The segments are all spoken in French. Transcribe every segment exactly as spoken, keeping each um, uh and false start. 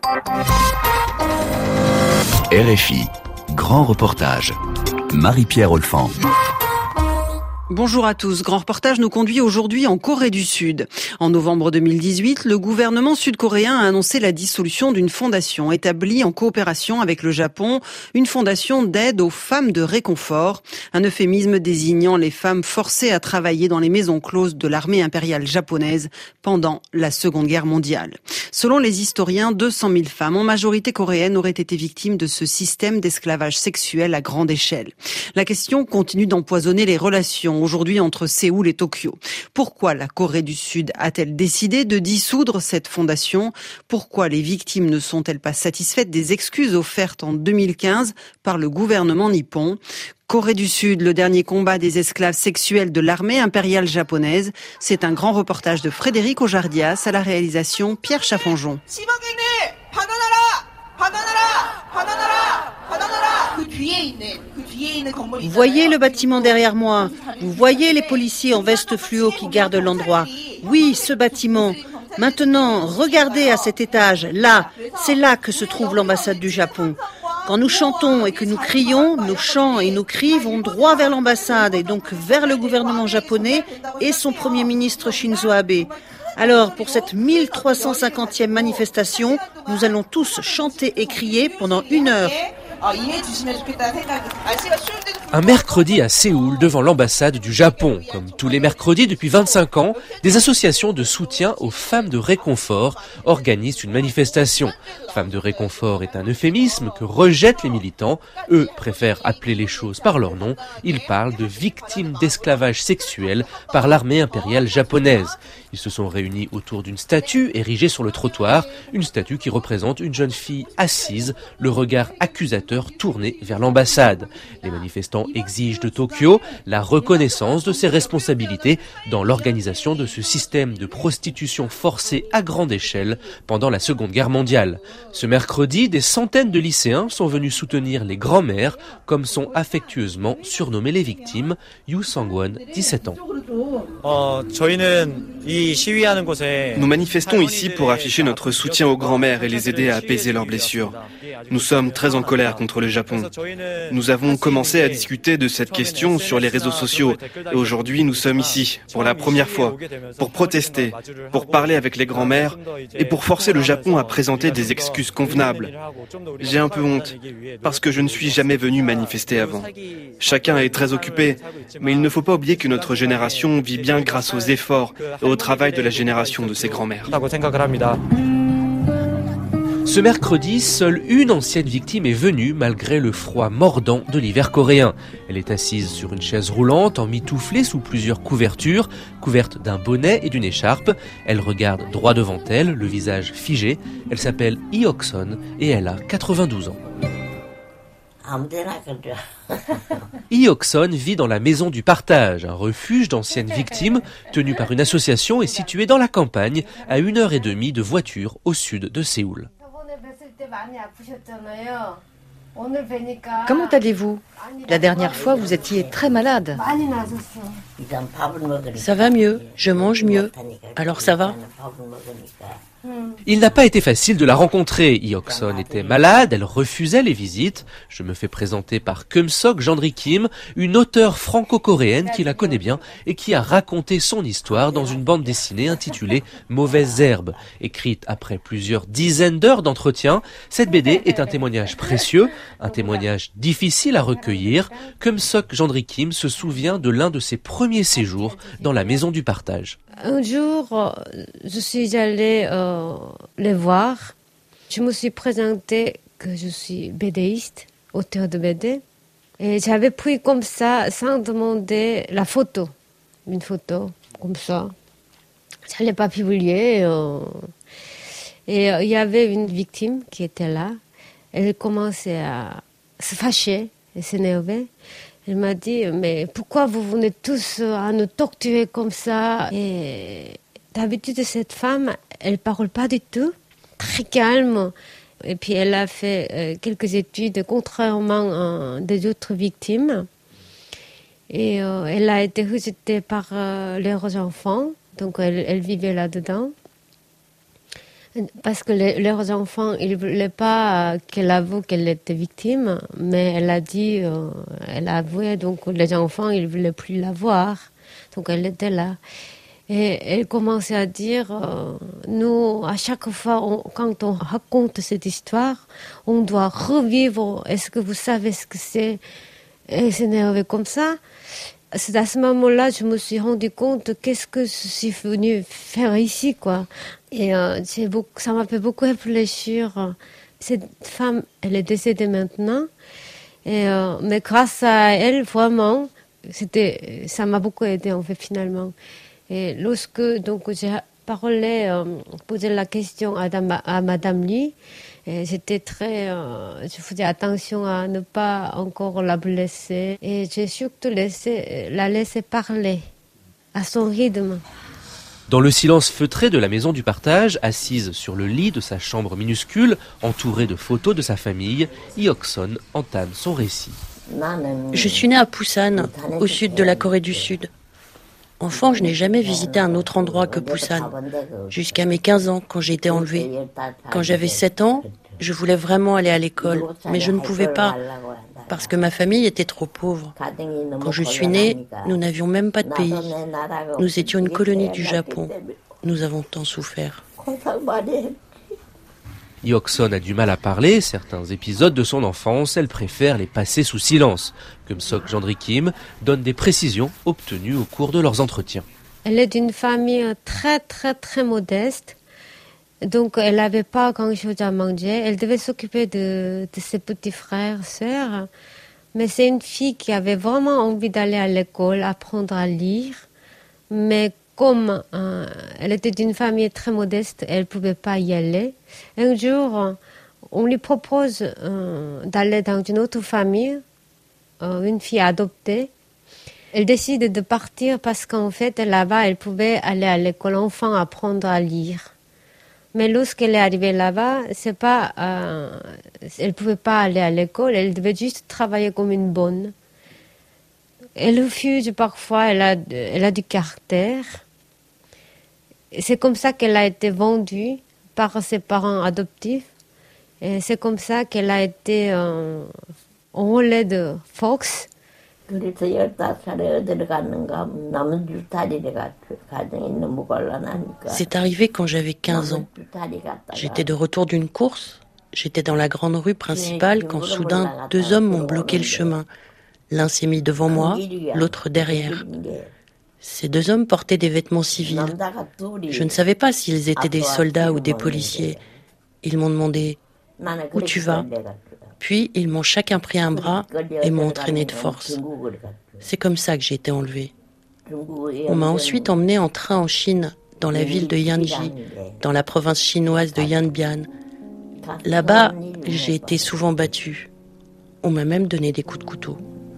R F I, grand reportage. Marie-Pierre Olfan. Bonjour à tous. Grand reportage nous conduit aujourd'hui en Corée du Sud. En novembre deux mille dix-huit, le gouvernement sud-coréen a annoncé la dissolution d'une fondation établie en coopération avec le Japon, une fondation d'aide aux femmes de réconfort, un euphémisme désignant les femmes forcées à travailler dans les maisons closes de l'armée impériale japonaise pendant la Seconde Guerre mondiale. Selon les historiens, deux cent mille femmes, en majorité coréennes, auraient été victimes de ce système d'esclavage sexuel à grande échelle. La question continue d'empoisonner les relations aujourd'hui entre Séoul et Tokyo. Pourquoi la Corée du Sud a-t-elle décidé de dissoudre cette fondation ? Pourquoi les victimes ne sont-elles pas satisfaites des excuses offertes en deux mille quinze par le gouvernement nippon ? Corée du Sud, le dernier combat des esclaves sexuels de l'armée impériale japonaise. C'est un grand reportage de Frédéric Ojardias, à la réalisation Pierre Chaffanjon. Vous voyez le bâtiment derrière moi. Vous voyez les policiers en veste fluo qui gardent l'endroit. Oui, ce bâtiment. Maintenant, regardez à cet étage. Là, c'est là que se trouve l'ambassade du Japon. Quand nous chantons et que nous crions, nos chants et nos cris vont droit vers l'ambassade et donc vers le gouvernement japonais et son premier ministre Shinzo Abe. Alors, pour cette mille trois cent cinquantième manifestation, nous allons tous chanter et crier pendant une heure. Un mercredi à Séoul, devant l'ambassade du Japon. Comme tous les mercredis depuis vingt-cinq ans, des associations de soutien aux femmes de réconfort organisent une manifestation. Femmes de réconfort est un euphémisme que rejettent les militants. Eux préfèrent appeler les choses par leur nom. Ils parlent de victimes d'esclavage sexuel par l'armée impériale japonaise. Ils se sont réunis autour d'une statue érigée sur le trottoir, une statue qui représente une jeune fille assise, le regard accusateur tourné vers l'ambassade. Les manifestants exigent de Tokyo la reconnaissance de ses responsabilités dans l'organisation de ce système de prostitution forcée à grande échelle pendant la Seconde Guerre mondiale. Ce mercredi, des centaines de lycéens sont venus soutenir les grands-mères, comme sont affectueusement surnommées les victimes. Yu Sang-won, dix-sept ans. Nous manifestons ici pour afficher notre soutien aux grands-mères et les aider à apaiser leurs blessures. Nous sommes très en colère contre le Japon. Nous avons commencé à discuter de cette question sur les réseaux sociaux et aujourd'hui nous sommes ici pour la première fois pour protester, pour parler avec les grands-mères et pour forcer le Japon à présenter des excuses convenables. J'ai un peu honte parce que je ne suis jamais venu manifester avant. Chacun est très occupé, mais il ne faut pas oublier que notre génération vit bien grâce aux efforts et au travail de la génération de ses grands-mères. Ce mercredi, seule une ancienne victime est venue malgré le froid mordant de l'hiver coréen. Elle est assise sur une chaise roulante, emmitouflée sous plusieurs couvertures, couverte d'un bonnet et d'une écharpe. Elle regarde droit devant elle, le visage figé. Elle s'appelle Hyok-son et elle a quatre-vingt-douze ans. Hyok-son vit dans la maison du partage, un refuge d'anciennes victimes tenu par une association et situé dans la campagne, à une heure et demie de voiture au sud de Séoul. Comment allez-vous ? La dernière fois, vous étiez très malade. Ça va mieux, je mange mieux. Alors ça va ? Il n'a pas été facile de la rencontrer. Hyok-son était malade, elle refusait les visites. Je me fais présenter par Keum-sok Jandri Kim, une auteure franco-coréenne qui la connaît bien et qui a raconté son histoire dans une bande dessinée intitulée Mauvaises herbes. Écrite après plusieurs dizaines d'heures d'entretien, cette B D est un témoignage précieux, un témoignage difficile à recueillir. Keum-sok Jandri Kim se souvient de l'un de ses premiers séjours dans la maison du partage. Un jour, je suis allée euh, les voir. Je me suis présentée que je suis BDiste, auteur de B D. Et j'avais pris comme ça, sans demander, la photo. Une photo, comme ça. Je n'allais pas publier. Euh, et il euh, y avait une victime qui était là. Elle commençait à se fâcher et s'énerver. Elle m'a dit, mais pourquoi vous venez tous à nous torturer comme ça ? Et d'habitude, cette femme, elle ne parle pas du tout, très calme. Et puis, elle a fait euh, quelques études, contrairement à des autres victimes. Et euh, elle a été rejetée par euh, leurs enfants, donc elle, elle vivait là-dedans. Parce que les, leurs enfants, ils ne voulaient pas qu'elle avoue qu'elle était victime, mais elle a dit, euh, elle a avoué, donc les enfants, ils ne voulaient plus la voir. Donc elle était là. Et elle commençait à dire, euh, nous, à chaque fois, on, quand on raconte cette histoire, on doit revivre. Est-ce que vous savez ce que c'est? Et s'énerver comme ça. C'est à ce moment-là, je me suis rendu compte qu'est-ce que je suis venue faire ici, quoi. Et euh, j'ai beaucoup, ça m'a fait beaucoup réfléchir. Cette femme, elle est décédée maintenant, et euh, mais grâce à elle, vraiment, c'était, ça m'a beaucoup aidé en fait finalement. Et lorsque donc j'ai parlé, euh, posé la question à, Dame, à Madame Lee, et j'étais très, euh, je faisais attention à ne pas encore la blesser. Et j'ai surtout laissé, la laissé parler à son rythme. Dans le silence feutré de la maison du partage, assise sur le lit de sa chambre minuscule, entourée de photos de sa famille, Hyokson entame son récit. Je suis née à Busan, au sud de la Corée du Sud. Enfant, je n'ai jamais visité un autre endroit que Busan, jusqu'à mes quinze ans, quand j'ai été enlevée. Quand j'avais sept ans, je voulais vraiment aller à l'école, mais je ne pouvais pas, parce que ma famille était trop pauvre. Quand je suis née, nous n'avions même pas de pays. Nous étions une colonie du Japon. Nous avons tant souffert. Hyokson a du mal à parler, certains épisodes de son enfance, elle préfère les passer sous silence. Comme Sok Jandri Kim donne des précisions obtenues au cours de leurs entretiens. Elle est d'une famille très très très modeste, donc elle n'avait pas grand-chose à manger. Elle devait s'occuper de, de ses petits frères, sœurs, mais c'est une fille qui avait vraiment envie d'aller à l'école, apprendre à lire, mais comme euh, elle était d'une famille très modeste, elle ne pouvait pas y aller. Un jour, on lui propose euh, d'aller dans une autre famille, euh, une fille adoptée. Elle décide de partir parce qu'en fait, là-bas, elle pouvait aller à l'école, enfin apprendre à lire. Mais lorsqu'elle est arrivée là-bas, c'est pas, euh, elle ne pouvait pas aller à l'école, elle devait juste travailler comme une bonne. Elle refuse parfois, elle a, elle a du caractère. C'est comme ça qu'elle a été vendue par ses parents adoptifs. Et c'est comme ça qu'elle a été euh, en relais de Fox. C'est arrivé quand j'avais quinze ans. J'étais de retour d'une course. J'étais dans la grande rue principale quand soudain deux hommes m'ont bloqué le chemin. L'un s'est mis devant moi, l'autre derrière. Ces deux hommes portaient des vêtements civils. Je ne savais pas s'ils étaient des soldats ou des policiers. Ils m'ont demandé « Où tu vas ?» Puis ils m'ont chacun pris un bras et m'ont entraîné de force. C'est comme ça que j'ai été enlevée. On m'a ensuite emmenée en train en Chine, dans la ville de Yanji, dans la province chinoise de Yanbian. Là-bas, j'ai été souvent battue. On m'a même donné des coups de couteau.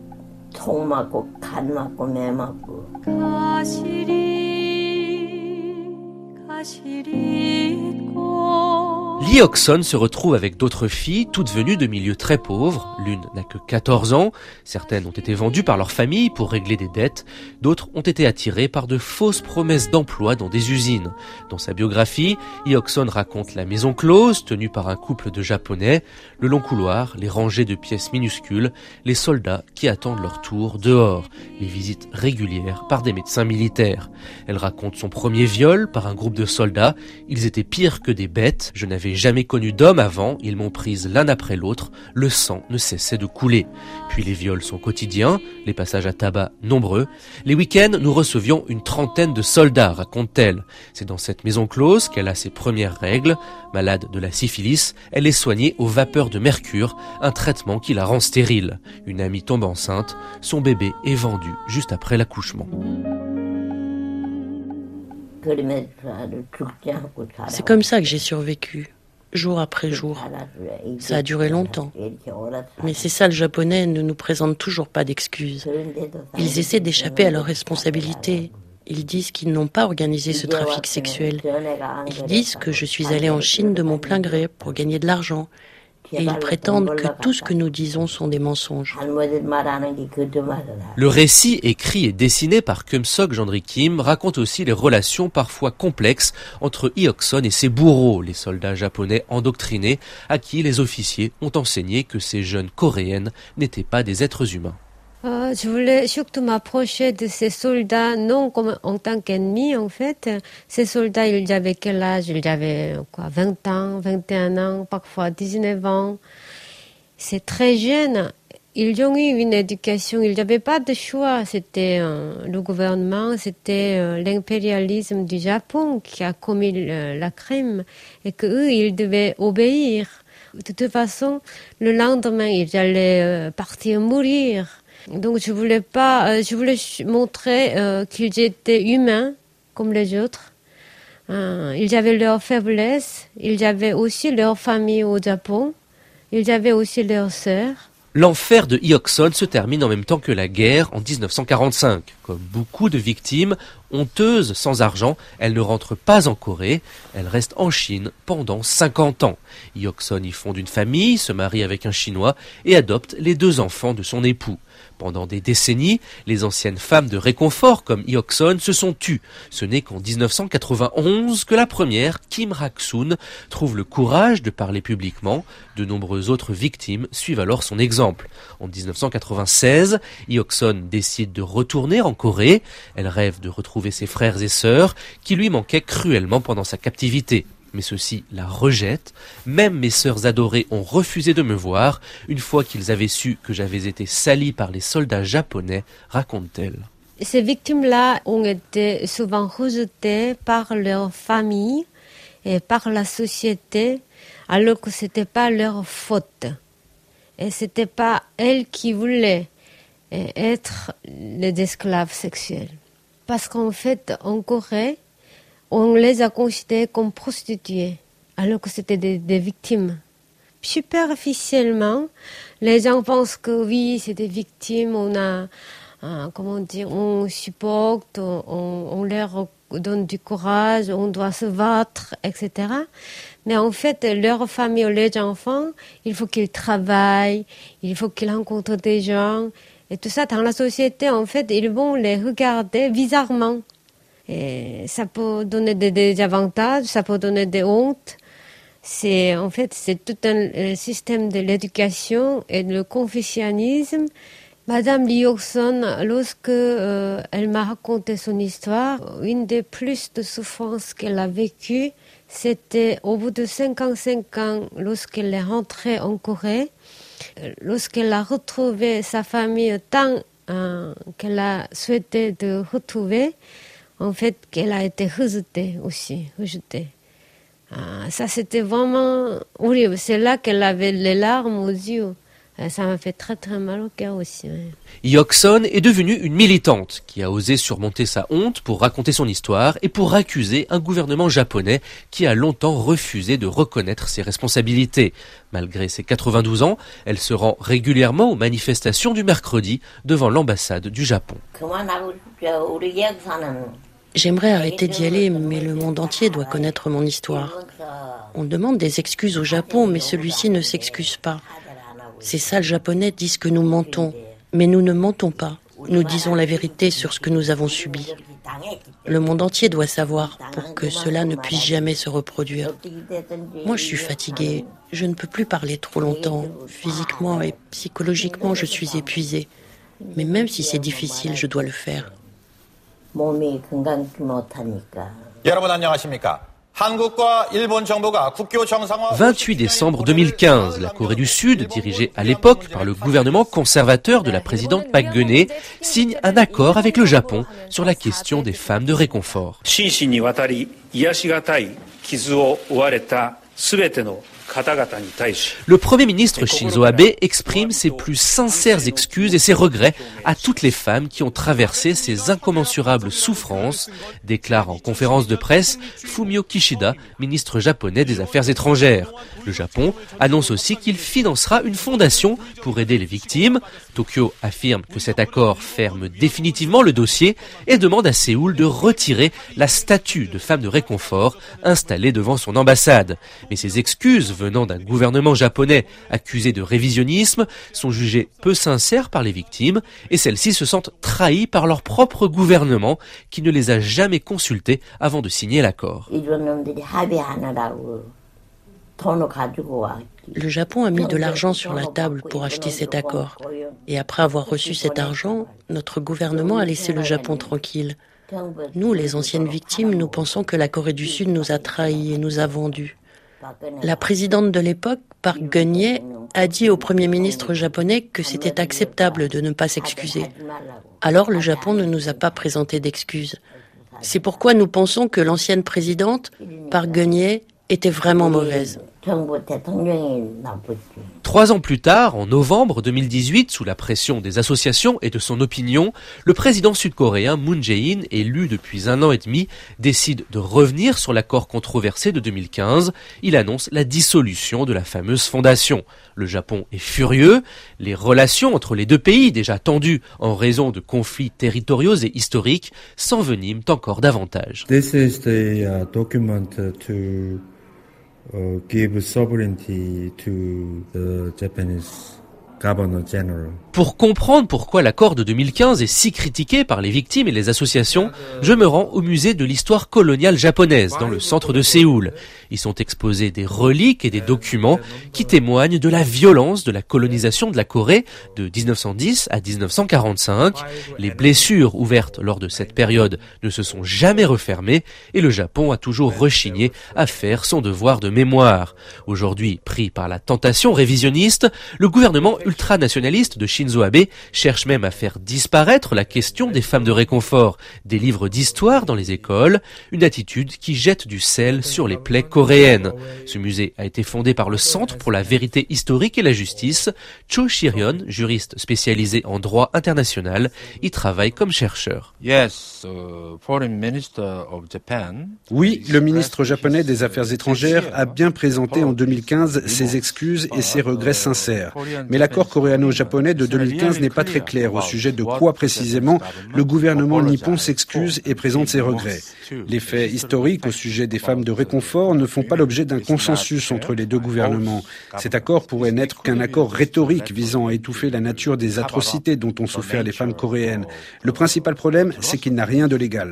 Hyokson se retrouve avec d'autres filles, toutes venues de milieux très pauvres. L'une n'a que quatorze ans. Certaines ont été vendues par leur famille pour régler des dettes. D'autres ont été attirées par de fausses promesses d'emploi dans des usines. Dans sa biographie, Hyokson raconte la maison close, tenue par un couple de Japonais, le long couloir, les rangées de pièces minuscules, les soldats qui attendent leur tour dehors, les visites régulières par des médecins militaires. Elle raconte son premier viol par un groupe de soldats. Ils étaient pires que des bêtes. Je n'avais jamais connu d'hommes avant, ils m'ont prise l'un après l'autre, le sang ne cessait de couler. Puis les viols sont quotidiens, les passages à tabac nombreux. Les week-ends, nous recevions une trentaine de soldats, raconte-t-elle. C'est dans cette maison close qu'elle a ses premières règles. Malade de la syphilis, elle est soignée aux vapeurs de mercure, un traitement qui la rend stérile. Une amie tombe enceinte, son bébé est vendu juste après l'accouchement. C'est comme ça que j'ai survécu, jour après jour. Ça a duré longtemps. Mais c'est ça, le japonais ne nous présente toujours pas d'excuses. Ils essaient d'échapper à leurs responsabilités. Ils disent qu'ils n'ont pas organisé ce trafic sexuel. Ils disent que je suis allée en Chine de mon plein gré pour gagner de l'argent. et ils prétendent que tout ce que nous disons sont des mensonges. Le récit écrit et dessiné par Keumseok Jandri Kim raconte aussi les relations parfois complexes entre Hyokson et ses bourreaux, les soldats japonais endoctrinés à qui les officiers ont enseigné que ces jeunes coréennes n'étaient pas des êtres humains. Euh, je voulais surtout m'approcher de ces soldats, non comme en tant qu'ennemis en fait. Ces soldats, ils avaient quel âge? Ils avaient quoi, vingt ans, vingt et un ans, parfois dix-neuf ans. C'est très jeune. Ils ont eu une éducation, ils n'avaient pas de choix. C'était euh, le gouvernement, c'était euh, l'impérialisme du Japon qui a commis le, la crime et qu'eux, ils devaient obéir. De toute façon, le lendemain, ils allaient euh, partir mourir. Donc je voulais pas, euh, je voulais montrer euh, qu'ils étaient humains comme les autres. Euh, ils avaient leurs faiblesses, ils avaient aussi leur famille au Japon, ils avaient aussi leurs sœurs. L'enfer de Hyokson se termine en même temps que la guerre en dix-neuf cent quarante-cinq. Comme beaucoup de victimes, honteuses, sans argent, elle ne rentre pas en Corée, elle reste en Chine pendant cinquante ans. Hyokson y fonde une famille, se marie avec un Chinois et adopte les deux enfants de son époux. Pendant des décennies, les anciennes femmes de réconfort comme Hyokson se sont tues. Ce n'est qu'en dix-neuf cent quatre-vingt-onze que la première, Kim Rak-sun, trouve le courage de parler publiquement. De nombreuses autres victimes suivent alors son exemple. En dix-neuf cent quatre-vingt-seize, Hyokson décide de retourner en Corée. Elle rêve de retrouver ses frères et sœurs qui lui manquaient cruellement pendant sa captivité. Mais ceux-ci la rejettent. Même mes sœurs adorées ont refusé de me voir, une fois qu'ils avaient su que j'avais été salie par les soldats japonais, raconte-t-elle. Ces victimes-là ont été souvent rejetées par leur famille et par la société, alors que c'était pas leur faute. Et c'était pas elles qui voulaient être les esclaves sexuels. Parce qu'en fait, en Corée, on les a considérées comme prostituées, alors que c'était des, des victimes. Superficiellement, les gens pensent que oui, c'est des victimes, on a, euh, comment dire, on supporte, on, on leur donne du courage, on doit se battre, et cetera. Mais en fait, leur famille ou les enfants, il faut qu'ils travaillent, il faut qu'ils rencontrent des gens, et tout ça dans la société, en fait, ils vont les regarder bizarrement. Et ça peut donner des, des avantages, ça peut donner des hontes. C'est, en fait, c'est tout un système de l'éducation et le confucianisme. Madame Lee Hyokson, lorsque euh, elle m'a raconté son histoire, une des plus de souffrances qu'elle a vécues, c'était au bout de cinquante-cinq ans, lorsqu'elle est rentrée en Corée, lorsqu'elle a retrouvé sa famille tant euh, qu'elle a souhaité de retrouver, en fait, qu'elle a été rejetée aussi, rejetée. Ah, ça, c'était vraiment horrible. C'est là qu'elle avait les larmes aux yeux. Ça m'a fait très très mal au cœur aussi. Ouais. Hyokson est devenue une militante qui a osé surmonter sa honte pour raconter son histoire et pour accuser un gouvernement japonais qui a longtemps refusé de reconnaître ses responsabilités. Malgré ses quatre-vingt-douze ans, elle se rend régulièrement aux manifestations du mercredi devant l'ambassade du Japon. J'aimerais arrêter d'y aller, mais le monde entier doit connaître mon histoire. On demande des excuses au Japon, mais celui-ci ne s'excuse pas. Ces sales Japonais disent que nous mentons, mais nous ne mentons pas. Nous disons la vérité sur ce que nous avons subi. Le monde entier doit savoir pour que cela ne puisse jamais se reproduire. Moi, je suis fatiguée. Je ne peux plus parler trop longtemps. Physiquement et psychologiquement, je suis épuisée. Mais même si c'est difficile, je dois le faire. vingt-huit décembre deux mille quinze, la Corée du Sud, dirigée à l'époque par le gouvernement conservateur de la présidente Park Geun-hye, signe un accord avec le Japon sur la question des femmes de réconfort. Le Premier ministre Shinzo Abe exprime ses plus sincères excuses et ses regrets à toutes les femmes qui ont traversé ces incommensurables souffrances, déclare en conférence de presse Fumio Kishida, ministre japonais des Affaires étrangères. Le Japon annonce aussi qu'il financera une fondation pour aider les victimes. Tokyo affirme que cet accord ferme définitivement le dossier et demande à Séoul de retirer la statue de femme de réconfort installée devant son ambassade. Mais ces excuses venant d'un gouvernement japonais accusé de révisionnisme sont jugées peu sincères par les victimes et celles-ci se sentent trahies par leur propre gouvernement qui ne les a jamais consultées avant de signer l'accord. Le Japon a mis de l'argent sur la table pour acheter cet accord. Et après avoir reçu cet argent, notre gouvernement a laissé le Japon tranquille. Nous, les anciennes victimes, nous pensons que la Corée du Sud nous a trahis et nous a vendus. La présidente de l'époque, Park Geun-hye, a dit au Premier ministre japonais que c'était acceptable de ne pas s'excuser. Alors le Japon ne nous a pas présenté d'excuses. C'est pourquoi nous pensons que l'ancienne présidente, Park Geun-hye, était vraiment mauvaise. Trois ans plus tard, en novembre deux mille dix-huit, sous la pression des associations et de son opinion, le président sud-coréen Moon Jae-in, élu depuis un an et demi, décide de revenir sur l'accord controversé de deux mille quinze. Il annonce la dissolution de la fameuse fondation. Le Japon est furieux. Les relations entre les deux pays, déjà tendues en raison de conflits territoriaux et historiques, s'enveniment encore davantage. This is the uh, document to Uh, give sovereignty to the Japanese Governor General. Pour comprendre pourquoi l'accord de deux mille quinze est si critiqué par les victimes et les associations, je me rends au musée de l'histoire coloniale japonaise, dans le centre de Séoul. Y sont exposés des reliques et des documents qui témoignent de la violence de la colonisation de la Corée de dix-neuf cent dix à dix-neuf cent quarante-cinq. Les blessures ouvertes lors de cette période ne se sont jamais refermées et le Japon a toujours rechigné à faire son devoir de mémoire. Aujourd'hui, pris par la tentation révisionniste, le gouvernement ultranationaliste de Shinzo Abe cherche même à faire disparaître la question des femmes de réconfort des livres d'histoire dans les écoles, une attitude qui jette du sel sur les plaies coréennes. Ce musée a été fondé par le Centre pour la vérité historique et la justice. Cho Shiryon, juriste spécialisé en droit international, y travaille comme chercheur. Oui, le ministre japonais des Affaires étrangères a bien présenté en deux mille quinze ses excuses et ses regrets sincères. Mais l'accord coréano-japonais de deux mille quinze n'est pas très clair au sujet de quoi précisément le gouvernement nippon s'excuse et présente ses regrets. Les faits historiques au sujet des femmes de réconfort ne font pas l'objet d'un consensus entre les deux gouvernements. Cet accord pourrait n'être qu'un accord rhétorique visant à étouffer la nature des atrocités dont ont souffert les femmes coréennes. Le principal problème, c'est qu'il n'a rien de légal.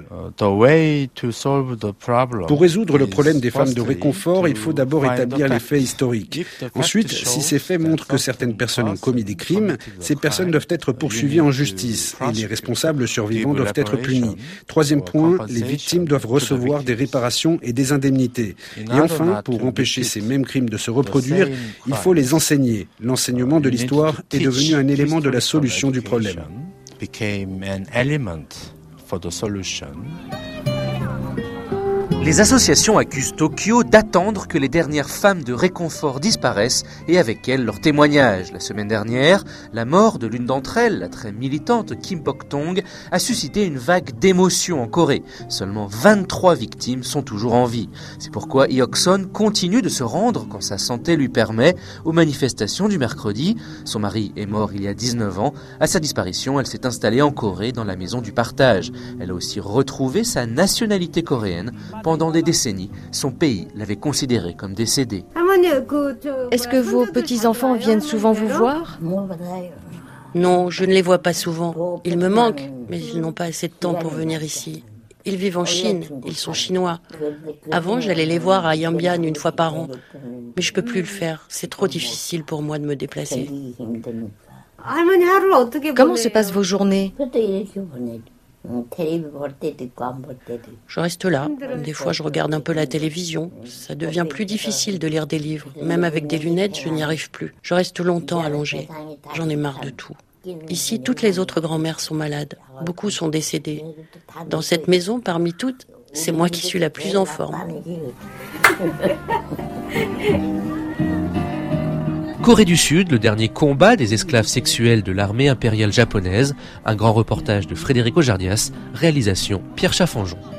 Pour résoudre le problème des femmes de réconfort, il faut d'abord établir les faits historiques. Ensuite, si ces faits montrent que certaines personnes ont commis des crimes, ces personnes doivent être poursuivies en justice et les responsables survivants doivent être punis. Troisième point, les victimes doivent recevoir des réparations et des indemnités. Et enfin, pour empêcher ces mêmes crimes de se reproduire, il faut les enseigner. L'enseignement de l'histoire est devenu un élément de la solution du problème. Les associations accusent Tokyo d'attendre que les dernières femmes de réconfort disparaissent et avec elles leurs témoignages. La semaine dernière, la mort de l'une d'entre elles, la très militante Kim Bok-tong, a suscité une vague d'émotion en Corée. Seulement vingt-trois victimes sont toujours en vie. C'est pourquoi Hyok-son continue de se rendre, quand sa santé lui permet, aux manifestations du mercredi. Son mari est mort il y a dix-neuf ans. À sa disparition, elle s'est installée en Corée dans la maison du partage. Elle a aussi retrouvé sa nationalité coréenne. Pendant des décennies, son pays l'avait considéré comme décédé. Est-ce que vos petits-enfants viennent souvent vous voir ? Non, je ne les vois pas souvent. Ils me manquent, mais ils n'ont pas assez de temps pour venir ici. Ils vivent en Chine, ils sont chinois. Avant, j'allais les voir à Yanbian une fois par an. Mais je ne peux plus le faire, c'est trop difficile pour moi de me déplacer. Comment se passent vos journées ? Je reste là. Des fois, je regarde un peu la télévision. Ça devient plus difficile de lire des livres. Même avec des lunettes, je n'y arrive plus. Je reste longtemps allongée. J'en ai marre de tout. Ici, toutes les autres grand-mères sont malades. Beaucoup sont décédées. Dans cette maison, parmi toutes, c'est moi qui suis la plus en forme. Corée du Sud, le dernier combat des esclaves sexuels de l'armée impériale japonaise. Un grand reportage de Frédéric Ojardias, réalisation Pierre Chaffanjon.